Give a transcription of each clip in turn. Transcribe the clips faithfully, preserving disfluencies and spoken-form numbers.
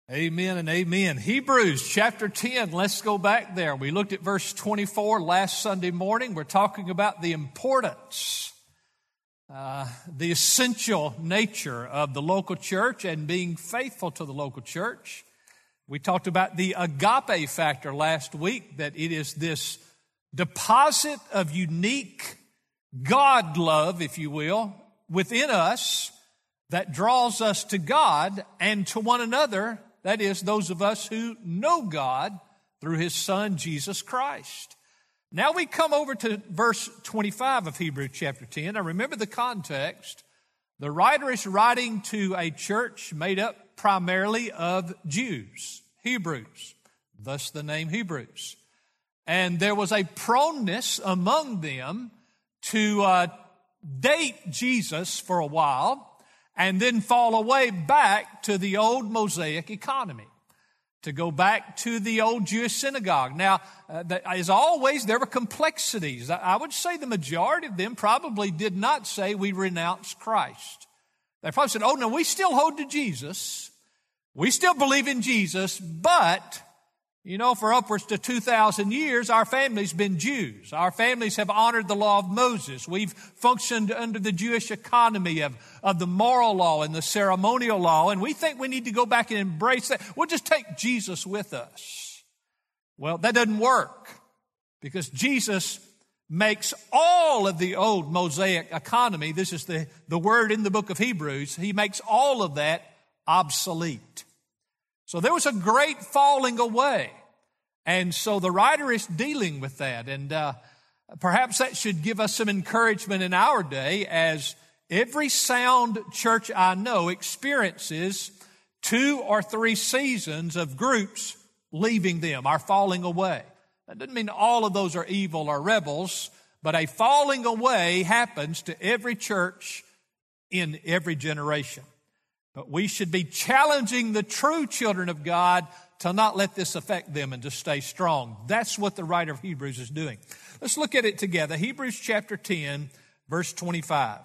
Amen and amen. Hebrews chapter ten, let's go back there. We looked at verse twenty-four last Sunday morning. We're talking about the importance, uh, the essential nature of the local church and being faithful to the local church. We talked about the agape factor last week, that it is this deposit of unique God love, if you will, within us that draws us to God and to one another. That is, those of us who know God through His Son, Jesus Christ. Now we come over to verse twenty-five of Hebrews chapter ten. Now remember the context. The writer is writing to a church made up primarily of Jews, Hebrews, thus the name Hebrews. And there was a proneness among them to uh, date Jesus for a while, and then fall away back to the old Mosaic economy, to go back to the old Jewish synagogue. Now, uh, as always, there were complexities. I would say the majority of them probably did not say we renounce Christ. They probably said, oh, no, we still hold to Jesus. We still believe in Jesus, but, you know, for upwards to two thousand years, our family's been Jews. Our families have honored the law of Moses. We've functioned under the Jewish economy of, of the moral law and the ceremonial law, and we think we need to go back and embrace that. We'll just take Jesus with us. Well, that doesn't work, because Jesus makes all of the old Mosaic economy, this is the, the word in the book of Hebrews, He makes all of that obsolete. So there was a great falling away. And so the writer is dealing with that. And uh, perhaps that should give us some encouragement in our day, as every sound church I know experiences two or three seasons of groups leaving them, or falling away. That doesn't mean all of those are evil or rebels, but a falling away happens to every church in every generation. But we should be challenging the true children of God to not let this affect them and to stay strong. That's what the writer of Hebrews is doing. Let's look at it together. Hebrews chapter ten, verse twenty-five.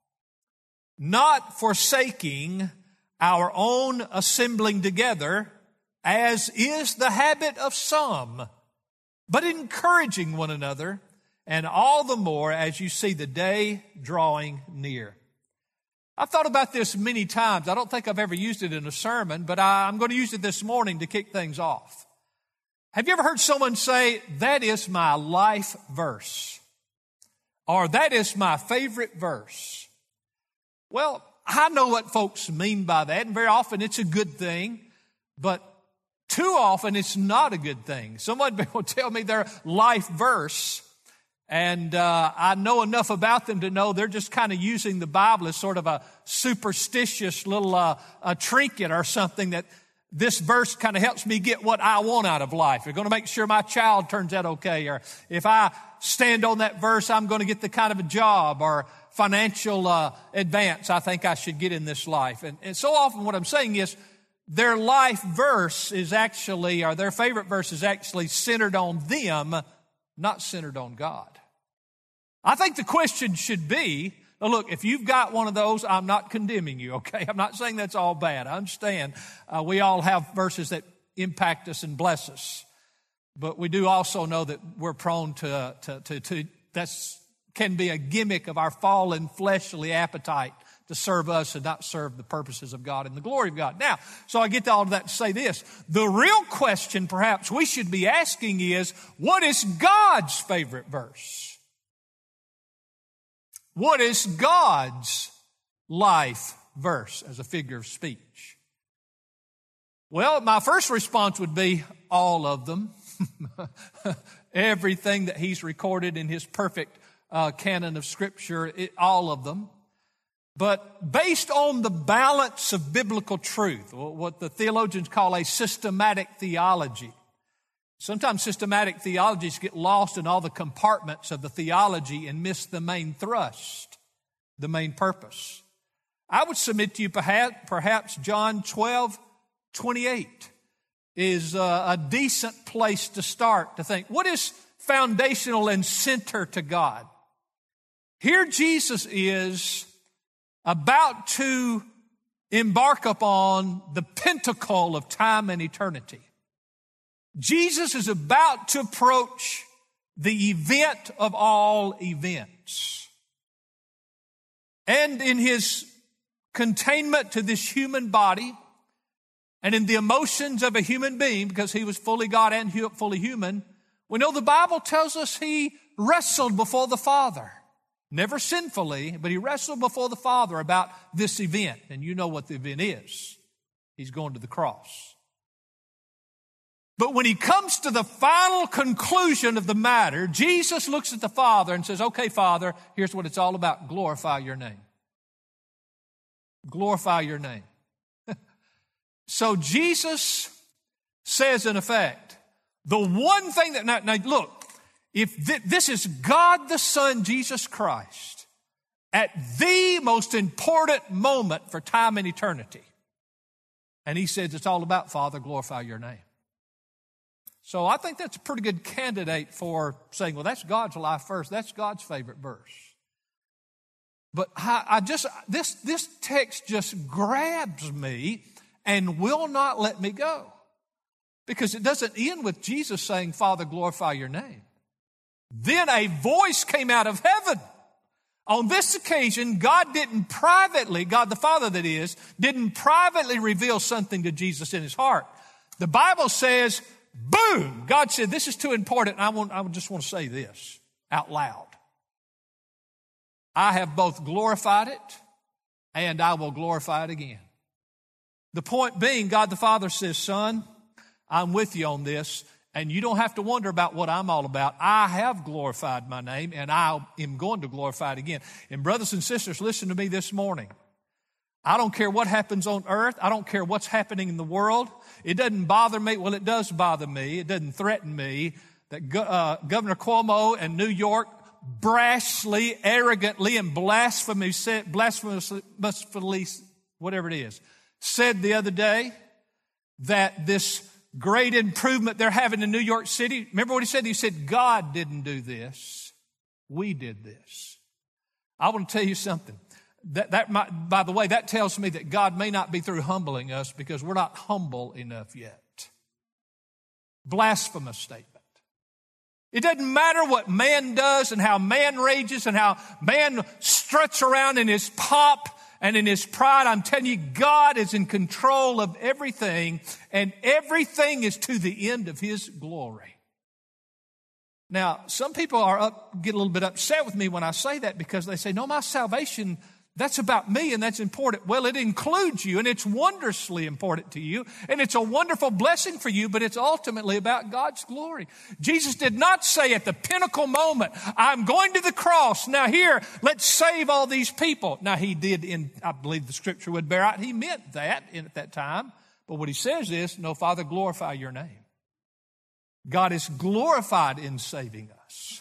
Not forsaking our own assembling together, as is the habit of some, but encouraging one another, and all the more as you see the day drawing near. I've thought about this many times. I don't think I've ever used it in a sermon, but I'm going to use it this morning to kick things off. Have you ever heard someone say, that is my life verse? Or that is my favorite verse? Well, I know what folks mean by that, and very often it's a good thing, but too often it's not a good thing. Someone will tell me their life verse, and uh, I know enough about them to know they're just kind of using the Bible as sort of a superstitious little uh, a trinket or something, that this verse kind of helps me get what I want out of life. They're going to make sure my child turns out okay. Or if I stand on that verse, I'm going to get the kind of a job or financial uh, advance I think I should get in this life. And, and so often what I'm saying is their life verse is actually, or their favorite verse is actually centered on them, not centered on God. I think the question should be, now look, if you've got one of those, I'm not condemning you, okay? I'm not saying that's all bad. I understand uh, we all have verses that impact us and bless us. But we do also know that we're prone to, to, to, to that's can be a gimmick of our fallen fleshly appetite to serve us and not serve the purposes of God and the glory of God. Now, so I get to all of that to say this. The real question perhaps we should be asking is, what is God's favorite verse? What is God's life verse as a figure of speech? Well, my first response would be all of them. Everything that He's recorded in His perfect uh, canon of Scripture, it, all of them. But based on the balance of biblical truth, what the theologians call a systematic theology. Sometimes systematic theologies get lost in all the compartments of the theology and miss the main thrust, the main purpose. I would submit to you perhaps, perhaps John twelve twenty-eight is a, a decent place to start to think, what is foundational and center to God? Here Jesus is about to embark upon the pinnacle of time and eternity. Jesus is about to approach the event of all events. And in his containment to this human body and in the emotions of a human being, because he was fully God and fully human, we know the Bible tells us he wrestled before the Father. Never sinfully, but he wrestled before the Father about this event. And you know what the event is. He's going to the cross. But when he comes to the final conclusion of the matter, Jesus looks at the Father and says, okay, Father, here's what it's all about. Glorify your name. Glorify your name. So Jesus says, in effect, the one thing that, now, now look, if th- this is God the Son, Jesus Christ, at the most important moment for time and eternity. And he says it's all about, Father, glorify your name. So I think that's a pretty good candidate for saying, well, that's God's life first. That's God's favorite verse. But I, I just, this, this text just grabs me and will not let me go. Because it doesn't end with Jesus saying, Father, glorify your name. Then a voice came out of heaven. On this occasion, God didn't privately, God the Father that is, didn't privately reveal something to Jesus in his heart. The Bible says, boom, God said, this is too important. I want, I just want to say this out loud. I have both glorified it and I will glorify it again. The point being, God the Father says, Son, I'm with you on this. And you don't have to wonder about what I'm all about. I have glorified my name, and I am going to glorify it again. And brothers and sisters, listen to me this morning. I don't care what happens on earth. I don't care what's happening in the world. It doesn't bother me. Well, it does bother me. It doesn't threaten me that uh, Governor Cuomo in New York brashly, arrogantly, and blasphemously, blasphemously, whatever it is, said the other day that this great improvement they're having in New York City. Remember what he said? He said, God didn't do this. We did this. I want to tell you something. That, that might, by the way, that tells me that God may not be through humbling us because we're not humble enough yet. Blasphemous statement. It doesn't matter what man does and how man rages and how man struts around in his pomp and in his pride. I'm telling you, God is in control of everything, and everything is to the end of his glory. Now, some people are up, get a little bit upset with me when I say that because they say, no, my salvation, that's about me and that's important. Well, it includes you and it's wondrously important to you and it's a wonderful blessing for you, but it's ultimately about God's glory. Jesus did not say at the pinnacle moment, I'm going to the cross. Now here, let's save all these people. Now he did, in, I believe the scripture would bear out, he meant that in, at that time. But what he says is, no, Father, glorify your name. God is glorified in saving us.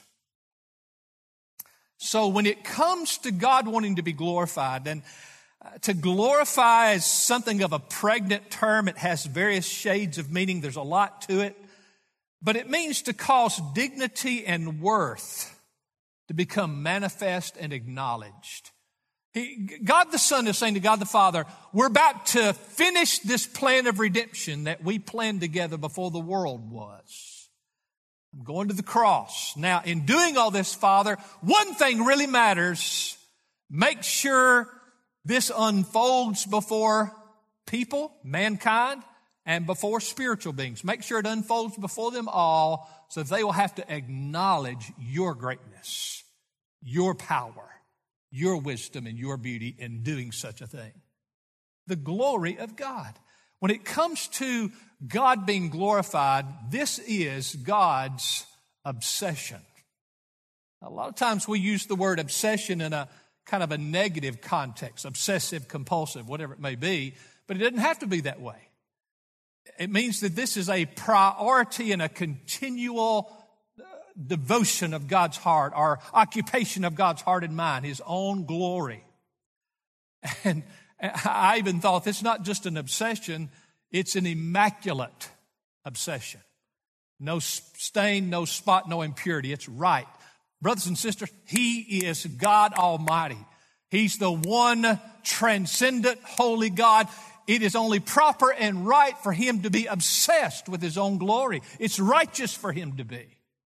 So when it comes to God wanting to be glorified, and uh, to glorify is something of a pregnant term. It has various shades of meaning. There's a lot to it. But it means to cause dignity and worth to become manifest and acknowledged. He, God the Son is saying to God the Father, we're about to finish this plan of redemption that we planned together before the world was. I'm going to the cross. Now, in doing all this, Father, one thing really matters. Make sure this unfolds before people, mankind, and before spiritual beings. Make sure it unfolds before them all so that they will have to acknowledge your greatness, your power, your wisdom, and your beauty in doing such a thing. The glory of God. When it comes to God being glorified, this is God's obsession. A lot of times we use the word obsession in a kind of a negative context, obsessive, compulsive, whatever it may be, but it doesn't have to be that way. It means that this is a priority and a continual devotion of God's heart, or occupation of God's heart and mind, his own glory. And I even thought it's not just an obsession, it's an immaculate obsession. No stain, no spot, no impurity. It's right. Brothers and sisters, he is God Almighty. He's the one transcendent, holy God. It is only proper and right for him to be obsessed with his own glory. It's righteous for him to be.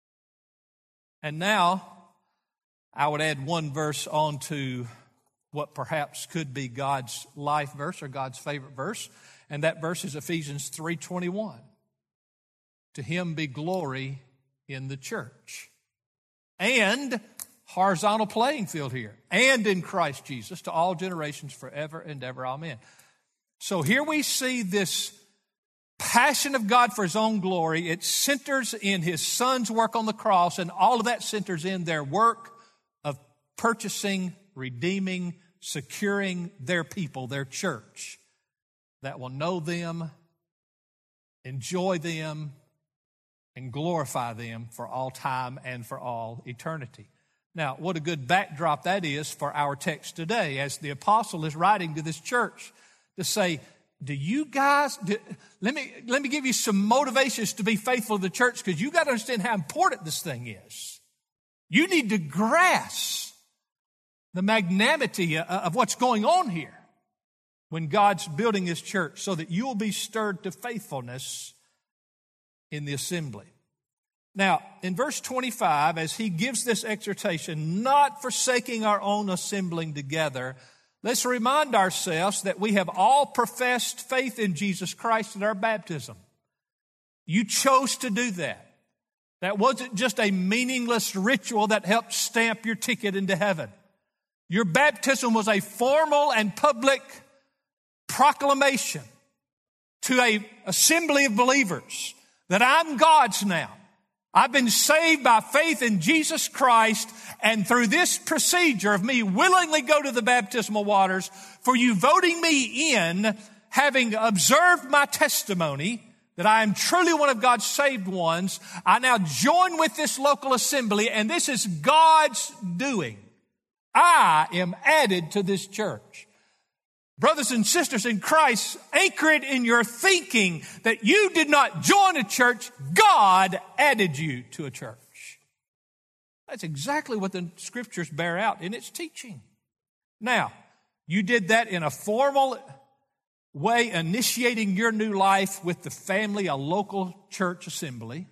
And now, I would add one verse on to what perhaps could be God's life verse or God's favorite verse, and that verse is Ephesians three twenty-one. To him be glory in the church. And horizontal playing field here. And in Christ Jesus to all generations forever and ever. Amen. So here we see this passion of God for his own glory. It centers in his son's work on the cross, and all of that centers in their work of purchasing, redeeming, securing their people, their church, that will know them, enjoy them, and glorify them for all time and for all eternity. Now, what a good backdrop that is for our text today as the apostle is writing to this church to say, do you guys, do, let me let me give you some motivations to be faithful to the church, because you got to understand how important this thing is. You need to grasp the magnanimity of what's going on here when God's building his church, so that you will be stirred to faithfulness in the assembly. Now, in verse twenty-five, as he gives this exhortation, not forsaking our own assembling together, let's remind ourselves that we have all professed faith in Jesus Christ at our baptism. You chose to do that. That wasn't just a meaningless ritual that helped stamp your ticket into heaven. Your baptism was a formal and public proclamation to an assembly of believers that I'm God's now. I've been saved by faith in Jesus Christ, and through this procedure of me willingly go to the baptismal waters, for you voting me in, having observed my testimony that I am truly one of God's saved ones, I now join with this local assembly, and this is God's doing. I am added to this church. Brothers and sisters in Christ, anchor it in your thinking that you did not join a church, God added you to a church. That's exactly what the scriptures bear out in its teaching. Now, you did that in a formal way, initiating your new life with the family, a local church assembly.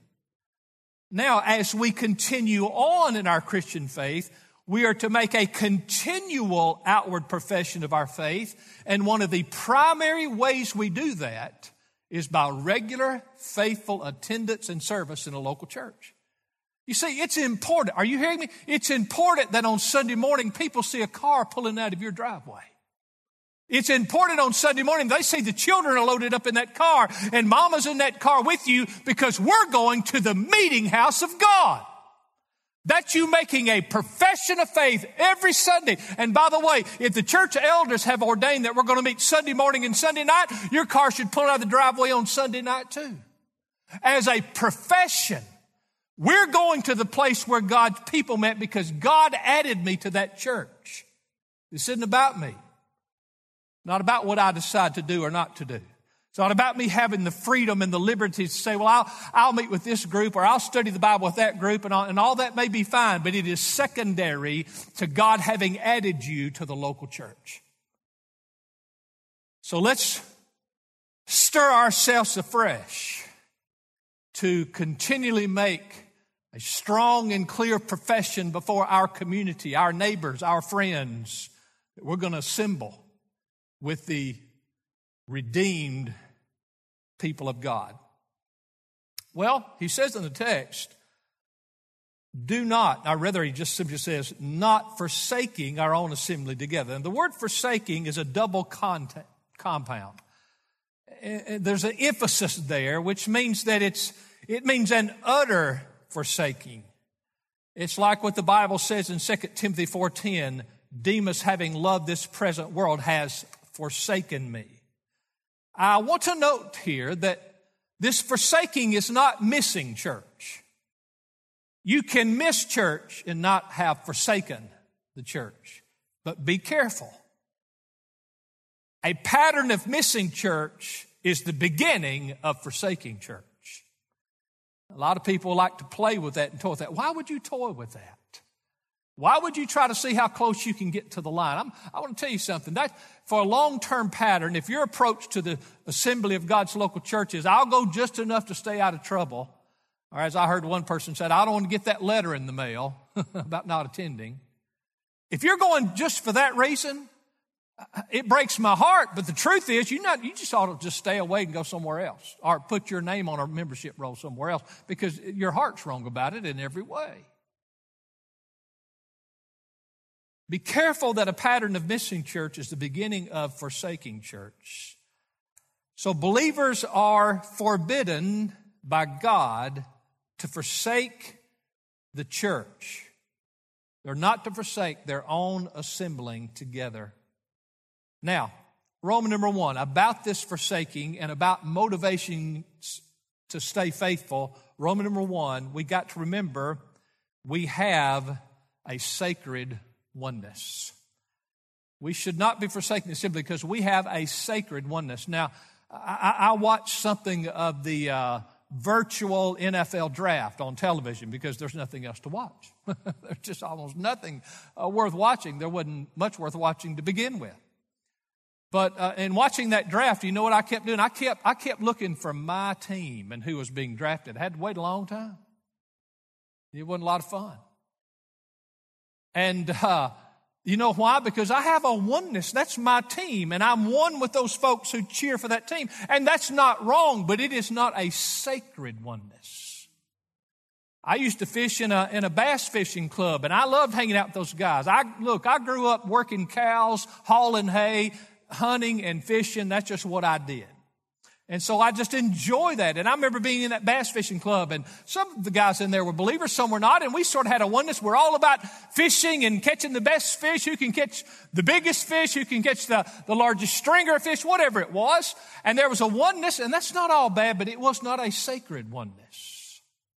Now, as we continue on in our Christian faith, we are to make a continual outward profession of our faith, and one of the primary ways we do that is by regular, faithful attendance and service in a local church. You see, it's important. Are you hearing me? It's important that on Sunday morning people see a car pulling out of your driveway. It's important on Sunday morning they see the children are loaded up in that car and mama's in that car with you, because we're going to the meeting house of God. That's you making a profession of faith every Sunday. And by the way, if the church elders have ordained that we're going to meet Sunday morning and Sunday night, your car should pull out of the driveway on Sunday night too. As a profession, we're going to the place where God's people met because God added me to that church. This isn't about me. Not about what I decide to do or not to do. It's not about me having the freedom and the liberty to say, well, I'll, I'll meet with this group or I'll study the Bible with that group, and all, and all that may be fine, but it is secondary to God having added you to the local church. So let's stir ourselves afresh to continually make a strong and clear profession before our community, our neighbors, our friends, that we're going to assemble with the redeemed people of God. Well, he says in the text, do not, or rather he just simply says, not forsaking our own assembly together. And the word forsaking is a double content, compound. There's an emphasis there, which means that it's, it means an utter forsaking. It's like what the Bible says in Second Timothy four ten, Demas, having loved this present world, has forsaken me. I want to note here that this forsaking is not missing church. You can miss church and not have forsaken the church, but be careful. A pattern of missing church is the beginning of forsaking church. A lot of people like to play with that and toy with that. Why would you toy with that? Why would you try to see how close you can get to the line? I'm, I want to tell you something. That, for a long-term pattern, if your approach to the assembly of God's local church is, I'll go just enough to stay out of trouble, or as I heard one person said, I don't want to get that letter in the mail about not attending. If you're going just for that reason, it breaks my heart. But the truth is, you not you just ought to just stay away and go somewhere else, or put your name on a membership roll somewhere else, because your heart's wrong about it in every way. Be careful that a pattern of missing church is the beginning of forsaking church. So believers are forbidden by God to forsake the church. They're not to forsake their own assembling together. Now, Roman number one, about this forsaking and about motivation to stay faithful, Roman number one, we got to remember we have a sacred oneness. We should not be forsaking the assembly because we have a sacred oneness. Now, I, I watched something of the uh, virtual N F L draft on television because there's nothing else to watch. There's just almost nothing uh, worth watching. There wasn't much worth watching to begin with. But uh, in watching that draft, you know what I kept doing? I kept I kept looking for my team and who was being drafted. I had to wait a long time. It wasn't a lot of fun. And uh, you know why? Because I have a oneness. That's my team, and I'm one with those folks who cheer for that team. And that's not wrong, but it is not a sacred oneness. I used to fish in a in a bass fishing club, and I loved hanging out with those guys. I look, I grew up working cows, hauling hay, hunting and fishing. That's just what I did. And so I just enjoy that. And I remember being in that bass fishing club, and some of the guys in there were believers, some were not, and we sort of had a oneness. We're all about fishing and catching the best fish, who can catch the biggest fish, who can catch the, the largest stringer of fish, whatever it was. And there was a oneness, and that's not all bad, but it was not a sacred oneness.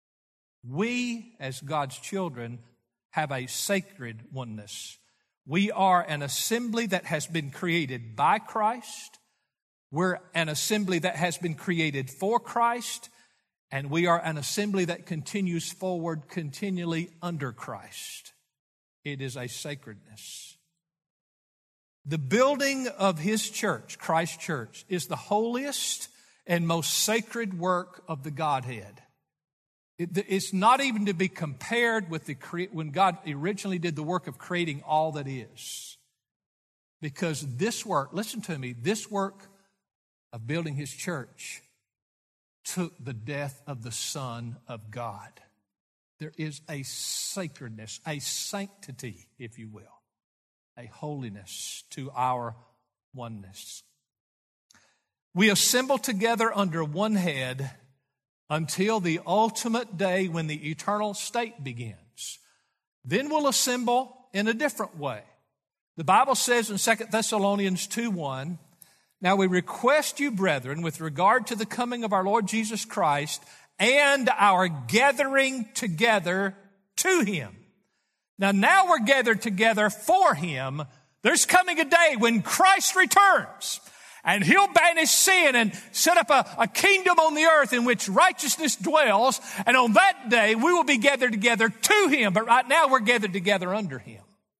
We, as God's children, have a sacred oneness. We are an assembly that has been created by Christ. We're an assembly that has been created for Christ, and we are an assembly that continues forward continually under Christ. It is a sacredness. The building of His church, Christ's church, is the holiest and most sacred work of the Godhead. It's not even to be compared with the when God originally did the work of creating all that is. Because this work, listen to me, this work of building His church took the death of the Son of God. There is a sacredness, a sanctity, if you will, a holiness to our oneness. We assemble together under one head until the ultimate day when the eternal state begins. Then we'll assemble in a different way. The Bible says in Second Thessalonians two one, now we request you, brethren, with regard to the coming of our Lord Jesus Christ and our gathering together to Him. Now, now we're gathered together for Him. There's coming a day when Christ returns, and He'll banish sin and set up a, a kingdom on the earth in which righteousness dwells. And on that day, we will be gathered together to Him. But right now, we're gathered together under Him.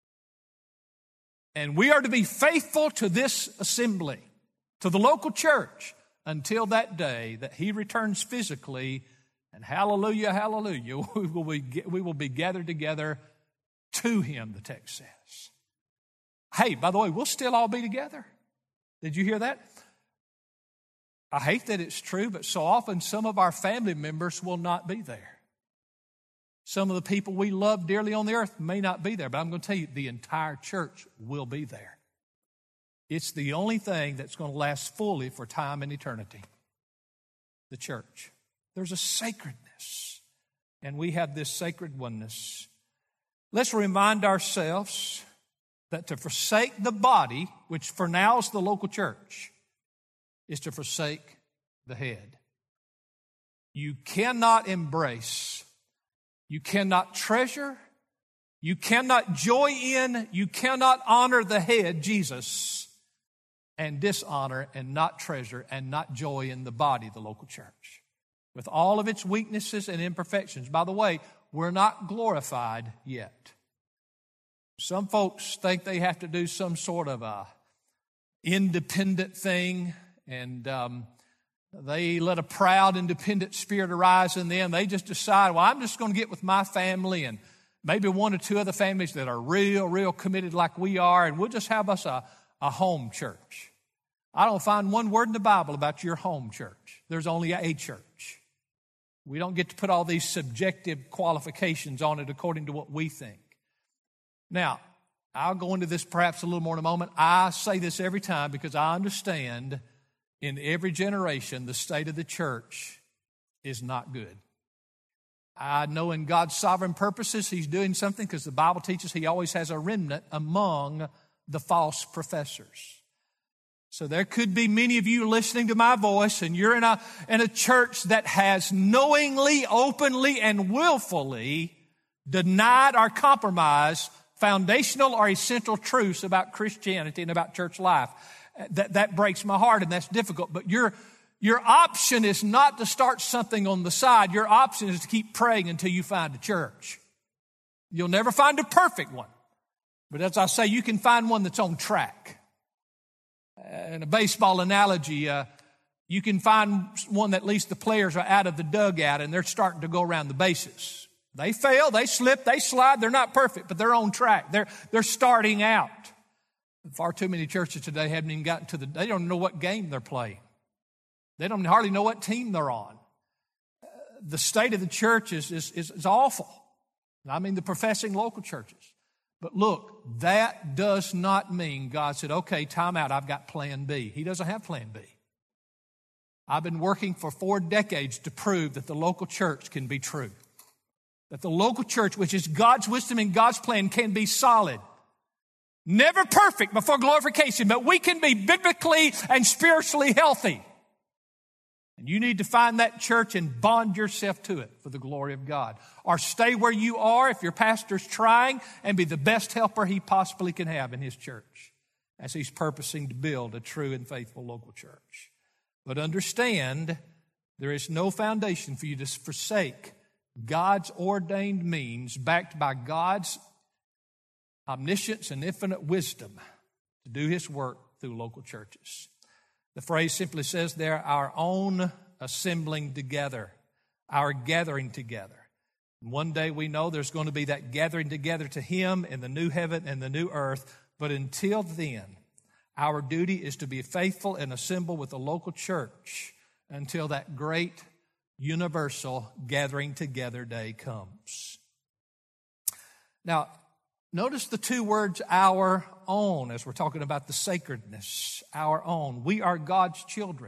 And we are to be faithful to this assembly, to the local church, until that day that He returns physically. And hallelujah, hallelujah, we will be, we will be gathered together to Him, the text says. Hey, by the way, we'll still all be together. Did you hear that? I hate that it's true, but so often some of our family members will not be there. Some of the people we love dearly on the earth may not be there, but I'm going to tell you, the entire church will be there. It's the only thing that's going to last fully for time and eternity. The church. There's a sacredness, and we have this sacred oneness. Let's remind ourselves that to forsake the body, which for now is the local church, is to forsake the head. You cannot embrace, you cannot treasure, you cannot joy in, you cannot honor the head, Jesus, and dishonor and not treasure and not joy in the body, the local church, with all of its weaknesses and imperfections. By the way, we're not glorified yet. Some folks think they have to do some sort of a independent thing, and um, they let a proud, independent spirit arise in them. They just decide, well, I'm just going to get with my family and maybe one or two other families that are real, real committed like we are, and we'll just have us a, a home church. I don't find one word in the Bible about your home church. There's only a church. We don't get to put all these subjective qualifications on it according to what we think. Now, I'll go into this perhaps a little more in a moment. I say this every time because I understand in every generation the state of the church is not good. I know in God's sovereign purposes He's doing something because the Bible teaches He always has a remnant among the false professors. So there could be many of you listening to my voice, and you're in a, in a church that has knowingly, openly, and willfully denied or compromised foundational or essential truths about Christianity and about church life. That, that breaks my heart, and that's difficult. But your, your option is not to start something on the side. Your option is to keep praying until you find a church. You'll never find a perfect one. But as I say, you can find one that's on track. In a baseball analogy, uh, you can find one that at least the players are out of the dugout and they're starting to go around the bases. They fail, they slip, they slide. They're not perfect, but they're on track. They're, they're starting out. Far too many churches today haven't even gotten to the, they don't know what game they're playing. They don't hardly know what team they're on. Uh, the state of the church is, is, is, is awful. I mean the professing local churches. But look, that does not mean God said, okay, time out, I've got plan B. He doesn't have plan B. I've been working for four decades to prove that the local church can be true. That the local church, which is God's wisdom and God's plan, can be solid. Never perfect before glorification, but we can be biblically and spiritually healthy. And you need to find that church and bond yourself to it for the glory of God. Or stay where you are if your pastor's trying and be the best helper he possibly can have in his church as he's purposing to build a true and faithful local church. But understand, there is no foundation for you to forsake God's ordained means backed by God's omniscience and infinite wisdom to do His work through local churches. The phrase simply says there, our own assembling together, our gathering together. And one day we know there's going to be that gathering together to Him in the new heaven and the new earth. But until then, our duty is to be faithful and assemble with the local church until that great universal gathering together day comes. Now, notice the two words, our own, as we're talking about the sacredness, our own. We are God's children.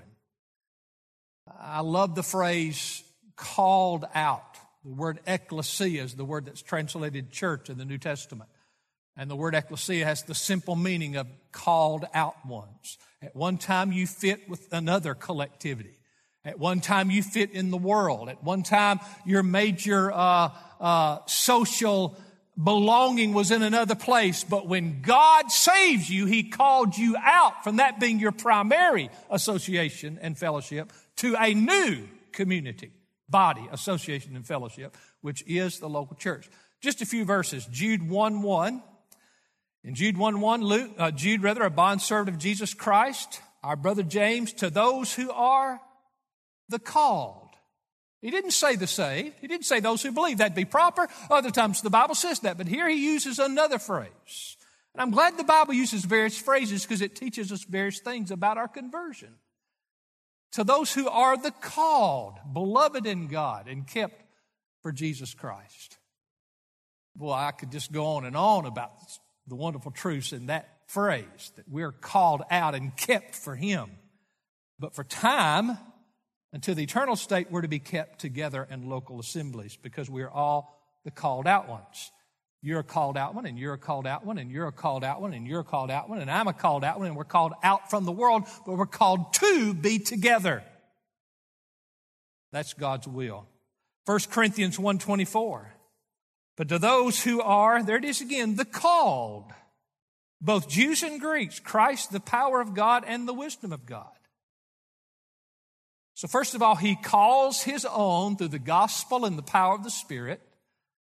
I love the phrase called out. The word ecclesia is the word that's translated church in the New Testament. And the word ecclesia has the simple meaning of called out ones. At one time you fit with another collectivity. At one time you fit in the world. At one time your major uh, uh, social belonging was in another place. But when God saves you, He called you out from that being your primary association and fellowship to a new community, body, association, and fellowship, which is the local church. Just a few verses. Jude one one. In Jude one one, Luke, uh, Jude, rather, a bondservant of Jesus Christ, our brother James, to those who are the called. He didn't say the saved. He didn't say those who believe. That'd be proper. Other times the Bible says that. But here he uses another phrase. And I'm glad the Bible uses various phrases because it teaches us various things about our conversion. To those who are the called, beloved in God, and kept for Jesus Christ. Boy, I could just go on and on about the wonderful truths in that phrase, that we're called out and kept for Him. But for time, until the eternal state, we're to be kept together in local assemblies because we're all the called out ones. You're a called out one, and you're a called out one, and you're a called out one, and you're a called out one, and I'm a called out one, and we're called out from the world, but we're called to be together. That's God's will. First Corinthians one twenty-four. But to those who are, there it is again, the called, both Jews and Greeks, Christ, the power of God and the wisdom of God. So first of all, He calls His own through the gospel and the power of the Spirit.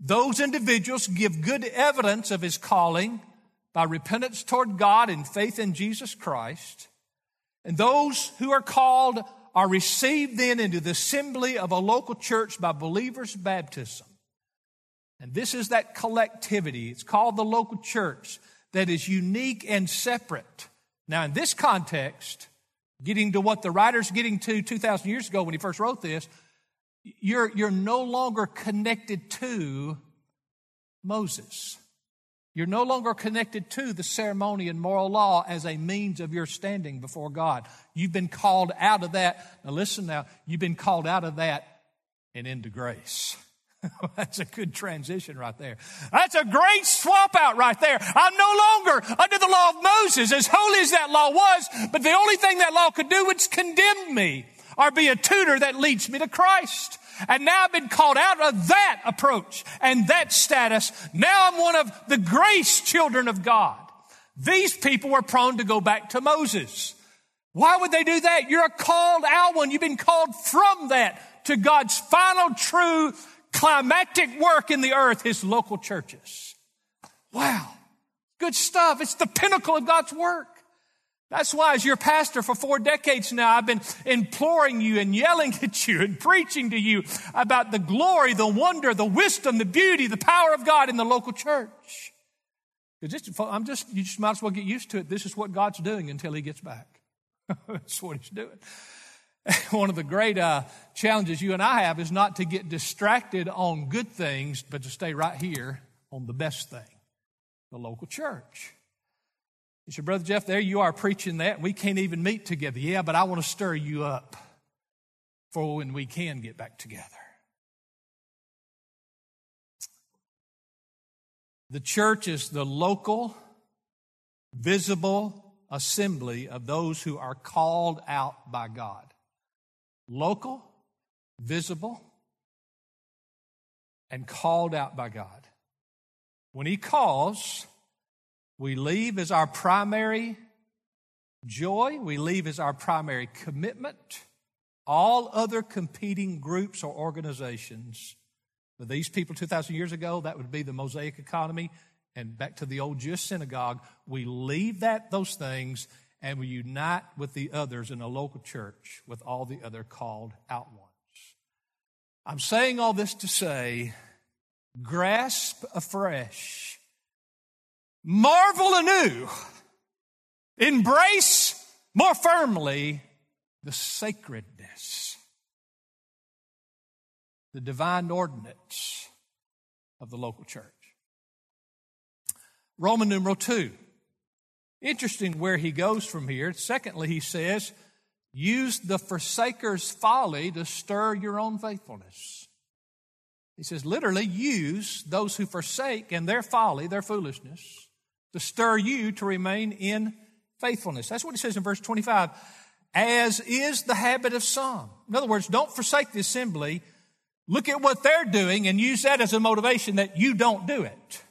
Those individuals give good evidence of his calling by repentance toward God and faith in Jesus Christ. And those who are called are received then into the assembly of a local church by believers' baptism. And this is that collectivity. It's called the local church that is unique and separate. Now, in this context, getting to what the writer's getting to two thousand years ago when he first wrote this, you're, you're no longer connected to Moses. You're no longer connected to the ceremony and moral law as a means of your standing before God. You've been called out of that. Now listen now, you've been called out of that and into grace. That's a good transition right there. That's a great swap out right there. I'm no longer under the law of Moses, as holy as that law was, but the only thing that law could do was condemn me or be a tutor that leads me to Christ. And now I've been called out of that approach and that status. Now I'm one of the grace children of God. These people were prone to go back to Moses. Why would they do that? You're a called out one. You've been called from that to God's final true climactic work in the earth, his local churches. Wow. Good stuff. It's the pinnacle of God's work. That's why as your pastor for four decades now, I've been imploring you and yelling at you and preaching to you about the glory, the wonder, the wisdom, the beauty, the power of God in the local church. Just, I'm just, you just might as well get used to it. This is what God's doing until he gets back. That's what he's doing. One of the great uh, challenges you and I have is not to get distracted on good things, but to stay right here on the best thing, the local church. You said, Brother Jeff, there you are preaching that. We can't even meet together. Yeah, but I want to stir you up for when we can get back together. The church is the local, visible assembly of those who are called out by God. Local, visible, and called out by God. When he calls, we leave as our primary joy. We leave as our primary commitment. All other competing groups or organizations, for these people two thousand years ago, that would be the Mosaic economy, and back to the old Jewish synagogue. We leave that those things and we unite with the others in a local church with all the other called out ones. I'm saying all this to say, grasp afresh, marvel anew, embrace more firmly the sacredness, the divine ordinance of the local church. Roman numeral two. Interesting where he goes from here. Secondly, he says, use the forsaker's folly to stir your own faithfulness. He says, literally, use those who forsake and their folly, their foolishness, to stir you to remain in faithfulness. That's what he says in verse twenty-five. As is the habit of some. In other words, don't forsake the assembly. Look at what they're doing and use that as a motivation that you don't do it.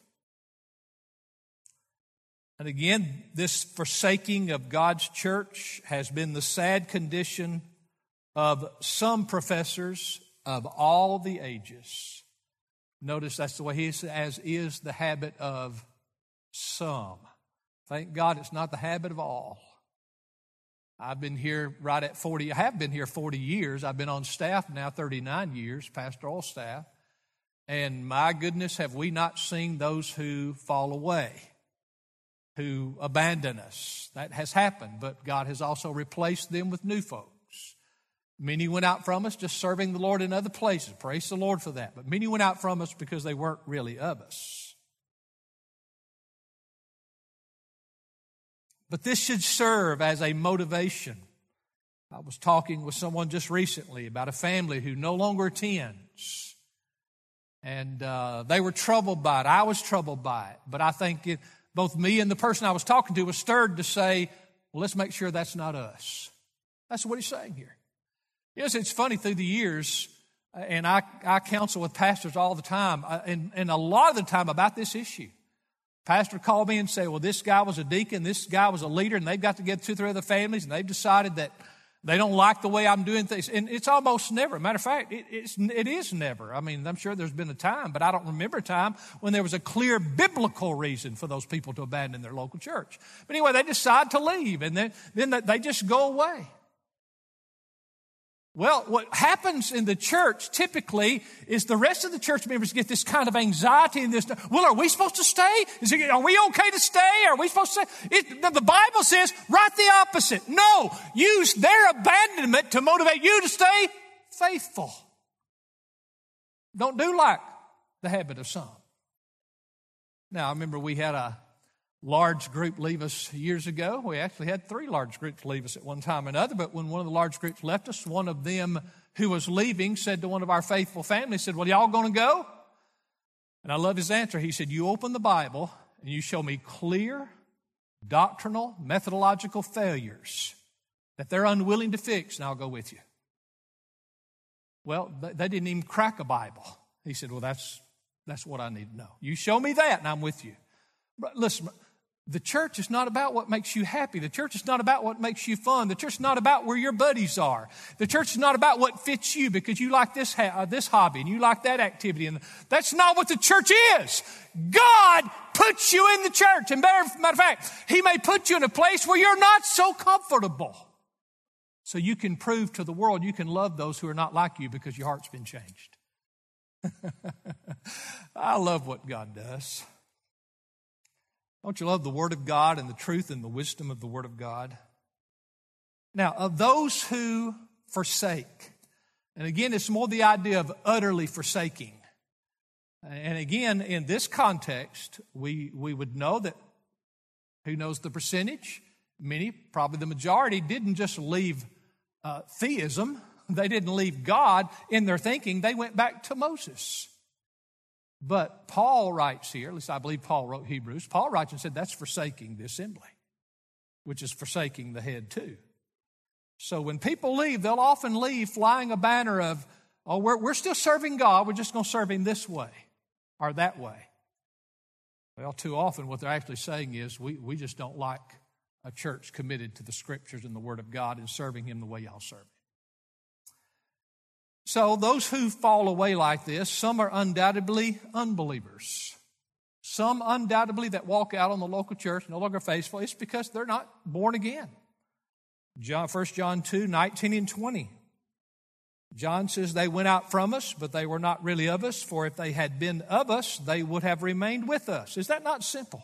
And again, this forsaking of God's church has been the sad condition of some professors of all the ages. Notice that's the way he says, as is the habit of some. Thank God it's not the habit of all. I've been here right at forty, I have been here forty years. I've been on staff now thirty-nine years, pastoral staff. And my goodness, have we not seen those who fall away, who abandon us? That has happened, but God has also replaced them with new folks. Many went out from us just serving the Lord in other places. Praise the Lord for that. But many went out from us because they weren't really of us. But this should serve as a motivation. I was talking with someone just recently about a family who no longer attends. And uh, they were troubled by it. I was troubled by it. But I think it, both me and the person I was talking to was stirred to say, well, let's make sure that's not us. That's what he's saying here. Yes, it's funny through the years, and I, I counsel with pastors all the time, and, and a lot of the time about this issue. Pastor called me and said, well, this guy was a deacon, this guy was a leader, and they've got together two, three other families, and they've decided that They don't like the way I'm doing things. And it's almost never. Matter of fact, it, it's, it is never. I mean, I'm sure there's been a time, but I don't remember a time when there was a clear biblical reason for those people to abandon their local church. But anyway, they decide to leave, and then, then they just go away. Well, what happens in the church typically is the rest of the church members get this kind of anxiety and this, well, are we supposed to stay? Is it, are we okay to stay? Are we supposed to stay? It, the Bible says right the opposite. No, use their abandonment to motivate you to stay faithful. Don't do like the habit of some. Now, I remember we had a large group leave us years ago. We actually had three large groups leave us at one time or another, but when one of the large groups left us, one of them who was leaving said to one of our faithful family, said, well, y'all going to go? And I love his answer. He said, you open the Bible and you show me clear doctrinal, methodological failures that they're unwilling to fix, and I'll go with you. Well, they didn't even crack a Bible. He said, well, that's, that's what I need to know. You show me that and I'm with you. But listen, the church is not about what makes you happy. The church is not about what makes you fun. The church is not about where your buddies are. The church is not about what fits you because you like this ha- uh, this hobby and you like that activity. And that's not what the church is. God puts you in the church. And matter, matter of fact, He may put you in a place where you're not so comfortable. So you can prove to the world you can love those who are not like you because your heart's been changed. I love what God does. Don't you love the Word of God and the truth and the wisdom of the Word of God? Now, of those who forsake, and again, it's more the idea of utterly forsaking. And again, in this context, we, we would know that, who knows the percentage? Many, probably the majority, didn't just leave uh, theism. They didn't leave God in their thinking. They went back to Moses. But Paul writes here, at least I believe Paul wrote Hebrews, Paul writes and said that's forsaking the assembly, which is forsaking the head too. So when people leave, they'll often leave flying a banner of, oh, we're, we're still serving God, we're just going to serve Him this way or that way. Well, too often what they're actually saying is we, we just don't like a church committed to the Scriptures and the Word of God and serving Him the way y'all serve Him. So those who fall away like this, some are undoubtedly unbelievers. Some undoubtedly that walk out on the local church no longer faithful. It's because they're not born again. John, First John two, nineteen and twenty. John says they went out from us, but they were not really of us. For if they had been of us, they would have remained with us. Is that not simple?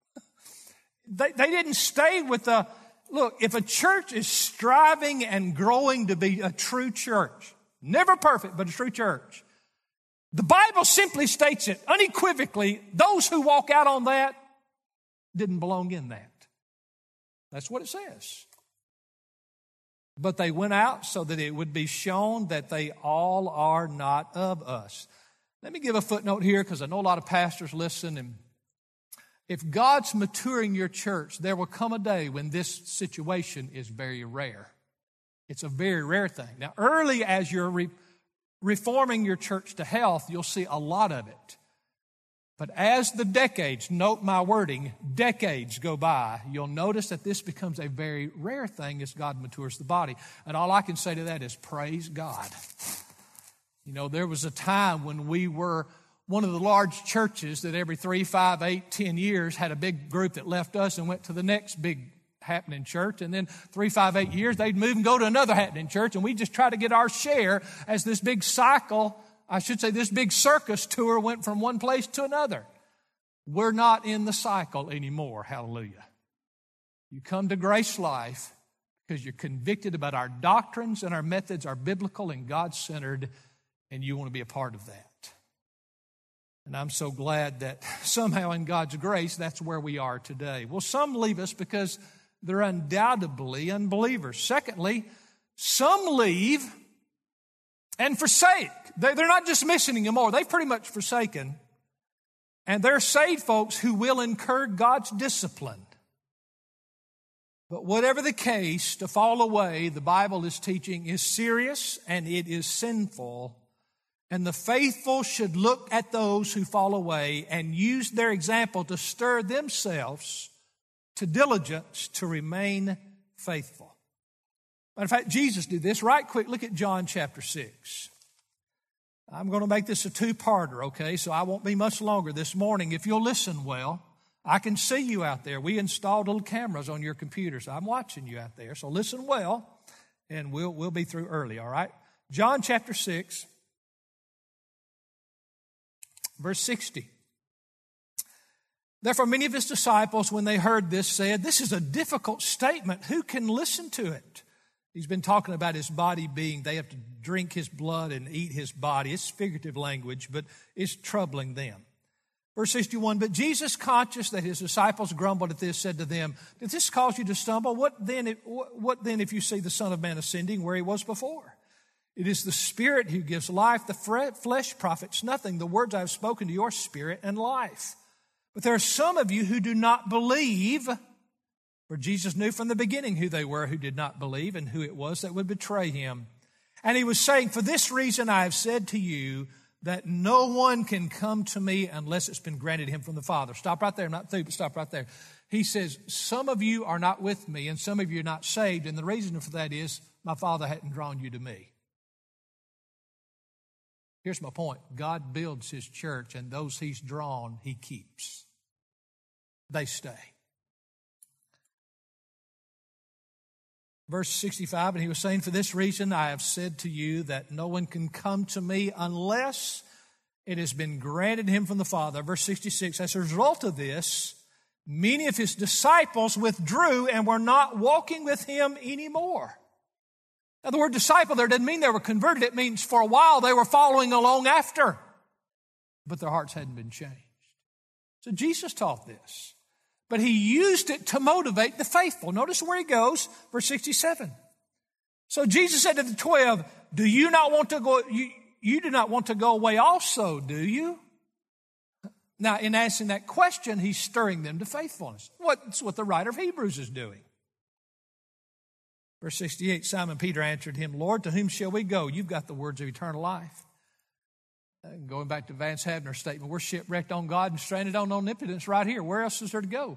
They, they didn't stay with the, look, if a church is striving and growing to be a true church, never perfect, but a true church. The Bible simply states it unequivocally. Those who walk out on that didn't belong in that. That's what it says. But they went out so that it would be shown that they all are not of us. Let me give a footnote here because I know a lot of pastors listen. And if God's maturing your church, there will come a day when this situation is very rare. It's a very rare thing. Now, early as you're re- reforming your church to health, you'll see a lot of it. But as the decades, note my wording, decades go by, you'll notice that this becomes a very rare thing as God matures the body. And all I can say to that is praise God. You know, there was a time when we were one of the large churches that every three, five, eight, ten years had a big group that left us and went to the next big happening church, and then three, five, eight years, they'd move and go to another happening church, and we just try to get our share as this big cycle, I should say this big circus tour went from one place to another. We're not in the cycle anymore, hallelujah. You come to Grace Life because you're convicted about our doctrines and our methods are biblical and God-centered, and you want to be a part of that. And I'm so glad that somehow in God's grace, that's where we are today. Well, some leave us because they're undoubtedly unbelievers. Secondly, some leave and forsake. They're not just missing anymore. They've pretty much forsaken. And they're saved folks who will incur God's discipline. But whatever the case, to fall away, the Bible is teaching, is serious and it is sinful. And the faithful should look at those who fall away and use their example to stir themselves to diligence to remain faithful. Matter of fact, Jesus did this. Right quick, look at John chapter six. I'm going to make this a two-parter, okay? So I won't be much longer this morning. If you'll listen well, I can see you out there. We installed little cameras on your computers. I'm watching you out there. So listen well, and we'll, we'll be through early, all right? John chapter six, verse sixty. Therefore, many of his disciples, when they heard this, said, "This is a difficult statement. Who can listen to it?" He's been talking about his body being, they have to drink his blood and eat his body. It's figurative language, but it's troubling them. Verse sixty-one, but Jesus, conscious that his disciples grumbled at this, said to them, "Did this cause you to stumble? What then, if, what then if you see the Son of Man ascending where he was before? It is the Spirit who gives life. The flesh profits nothing. The words I have spoken to your spirit and life. But there are some of you who do not believe." For Jesus knew from the beginning who they were who did not believe and who it was that would betray him. And he was saying, "For this reason I have said to you that no one can come to me unless it's been granted him from the Father." Stop right there. I'm not through, but stop right there. He says, some of you are not with me and some of you are not saved. And the reason for that is my Father hadn't drawn you to me. Here's my point. God builds his church, and those he's drawn, he keeps. They stay. Verse sixty-five, and he was saying, "For this reason I have said to you that no one can come to me unless it has been granted him from the Father." Verse sixty-six, as a result of this, many of his disciples withdrew and were not walking with him anymore. Now, the word disciple there doesn't mean they were converted. It means for a while they were following along after, but their hearts hadn't been changed. So Jesus taught this, but he used it to motivate the faithful. Notice where he goes, verse sixty-seven. So Jesus said to the twelve, "Do you not want to go, you, you do not want to go away also, do you?" Now, in asking that question, he's stirring them to faithfulness. What's what the writer of Hebrews is doing. Verse sixty-eight, Simon Peter answered him, "Lord, to whom shall we go? You've got the words of eternal life." And going back to Vance Havner's statement, we're shipwrecked on God and stranded on omnipotence right here. Where else is there to go?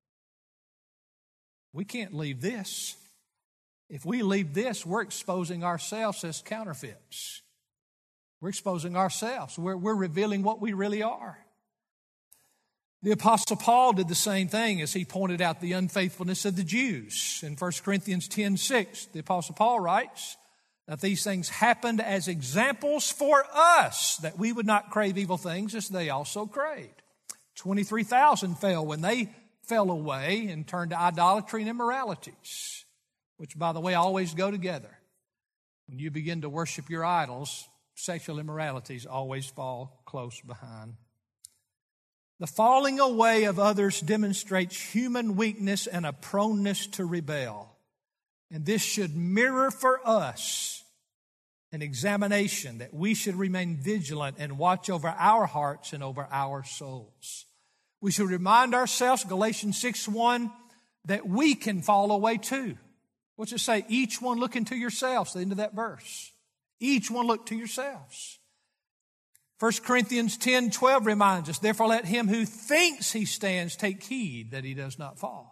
We can't leave this. If we leave this, we're exposing ourselves as counterfeits. We're exposing ourselves. We're, we're revealing what we really are. The Apostle Paul did the same thing as he pointed out the unfaithfulness of the Jews. In First Corinthians ten six, the Apostle Paul writes that these things happened as examples for us, that we would not crave evil things as they also craved. twenty-three thousand fell when they fell away and turned to idolatry and immoralities, which, by the way, always go together. When you begin to worship your idols, sexual immoralities always fall close behind. The falling away of others demonstrates human weakness and a proneness to rebel. And this should mirror for us an examination that we should remain vigilant and watch over our hearts and over our souls. We should remind ourselves, Galatians six one, that we can fall away too. What's it say? Each one look into yourselves, the end of that verse. Each one look to yourselves. First Corinthians ten twelve reminds us, therefore let him who thinks he stands take heed that he does not fall.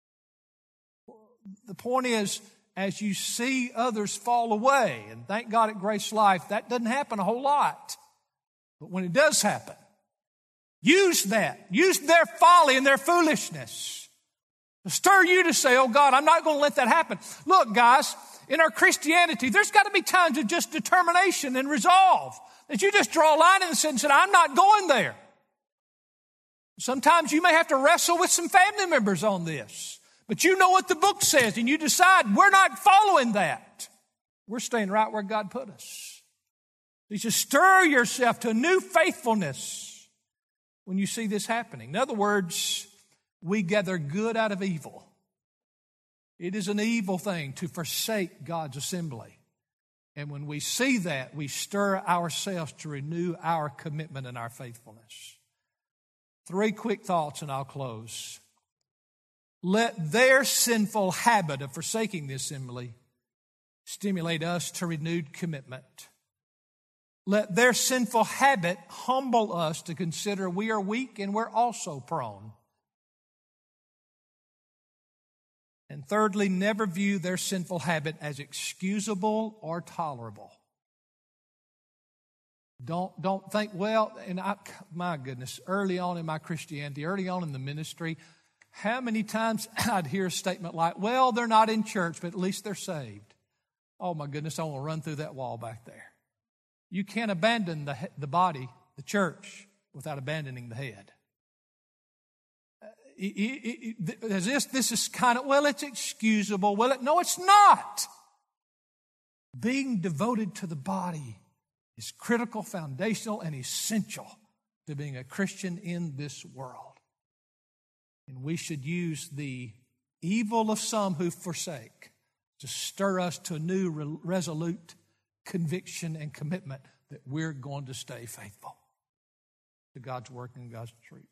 The point is, as you see others fall away, and thank God at Grace Life, that doesn't happen a whole lot. But when it does happen, use that. Use their folly and their foolishness to stir you to say, oh God, I'm not going to let that happen. Look, guys, in our Christianity, there's got to be times of just determination and resolve. That you just draw a line in the sand and say, I'm not going there. Sometimes you may have to wrestle with some family members on this. But you know what the book says, and you decide we're not following that. We're staying right where God put us. You should stir yourself to new faithfulness when you see this happening. In other words, we gather good out of evil. It is an evil thing to forsake God's assembly. And when we see that, we stir ourselves to renew our commitment and our faithfulness. Three quick thoughts and I'll close. Let their sinful habit of forsaking the assembly stimulate us to renewed commitment. Let their sinful habit humble us to consider we are weak and we're also prone. And thirdly, never view their sinful habit as excusable or tolerable. Don't, don't think, well, and I, my goodness, early on in my Christianity, early on in the ministry, how many times I'd hear a statement like, well, they're not in church, but at least they're saved. Oh my goodness, I want to run through that wall back there. You can't abandon the, the body, the church, without abandoning the head. As this, this is kind of, well, it's excusable. Well, it, no, it's not. Being devoted to the body is critical, foundational, and essential to being a Christian in this world. And we should use the evil of some who forsake to stir us to a new re- resolute conviction and commitment that we're going to stay faithful to God's work and God's truth.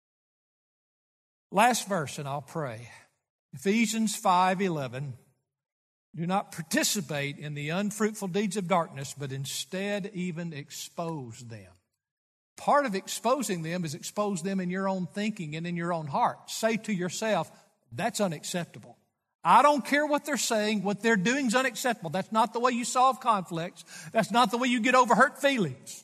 Last verse, and I'll pray. Ephesians five eleven. Do not participate in the unfruitful deeds of darkness, but instead even expose them. Part of exposing them is expose them in your own thinking and in your own heart. Say to yourself, that's unacceptable. I don't care what they're saying. What they're doing is unacceptable. That's not the way you solve conflicts. That's not the way you get over hurt feelings.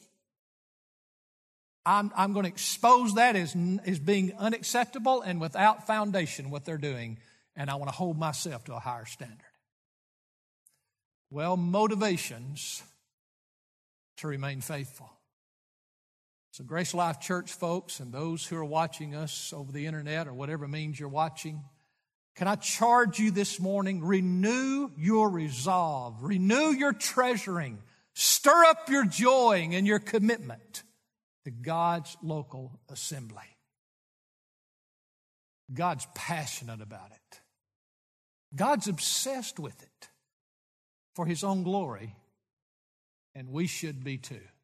I'm, I'm going to expose that as, as being unacceptable and without foundation what they're doing, and I want to hold myself to a higher standard. Well, motivations to remain faithful. So Grace Life Church folks and those who are watching us over the internet or whatever means you're watching, can I charge you this morning, renew your resolve, renew your treasuring, stir up your joy and your commitment to God's local assembly. God's passionate about it. God's obsessed with it for His own glory, and we should be too.